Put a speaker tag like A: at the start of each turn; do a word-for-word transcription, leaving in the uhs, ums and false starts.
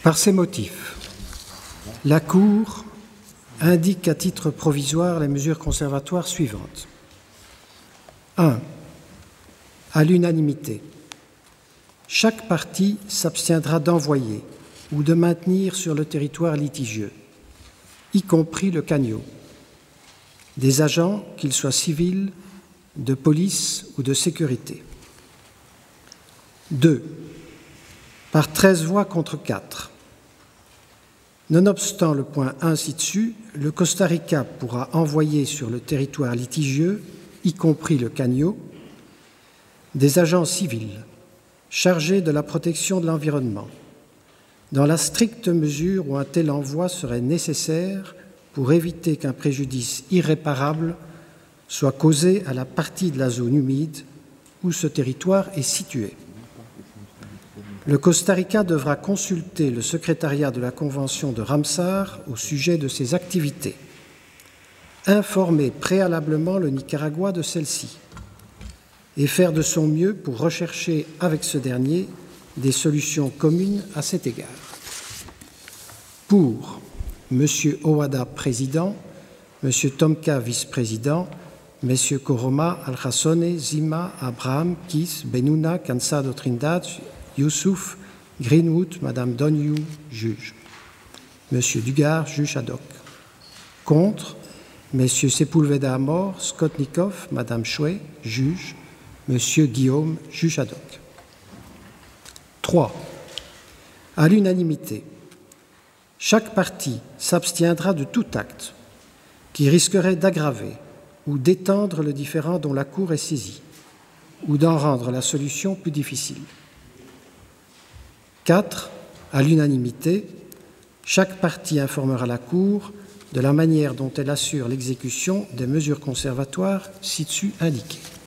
A: Par ces motifs, la Cour indique à titre provisoire les mesures conservatoires suivantes. un. À l'unanimité, chaque partie s'abstiendra d'envoyer ou de maintenir sur le territoire litigieux, y compris le Cagno, des agents, qu'ils soient civils, de police ou de sécurité. deux. Par treize voix contre quatre. Nonobstant le point un ci-dessus, le Costa Rica pourra envoyer sur le territoire litigieux, y compris le Cagno, des agents civils chargés de la protection de l'environnement, dans la stricte mesure où un tel envoi serait nécessaire pour éviter qu'un préjudice irréparable soit causé à la partie de la zone humide où ce territoire est situé. Le Costa Rica devra consulter le secrétariat de la Convention de Ramsar au sujet de ces activités, informer préalablement le Nicaragua de celles-ci et faire de son mieux pour rechercher avec ce dernier des solutions communes à cet égard. Pour M. Owada, président, M. Tomka, vice-président, M. Koroma, Alhassone, Zima, Abraham, Kis, Benouna, Cansado Trindade, Youssouf, Greenwood, Mme Donyu, juge. M. Dugard, juge ad hoc. Contre, M. Sepulveda Amor, Skotnikov, Mme Chouet, juge. M. Guillaume, juge ad hoc. trois. À l'unanimité, chaque partie s'abstiendra de tout acte qui risquerait d'aggraver ou d'étendre le différend dont la Cour est saisie, ou d'en rendre la solution plus difficile. quatre. À l'unanimité, chaque partie informera la Cour de la manière dont elle assure l'exécution des mesures conservatoires ci-dessus indiquées.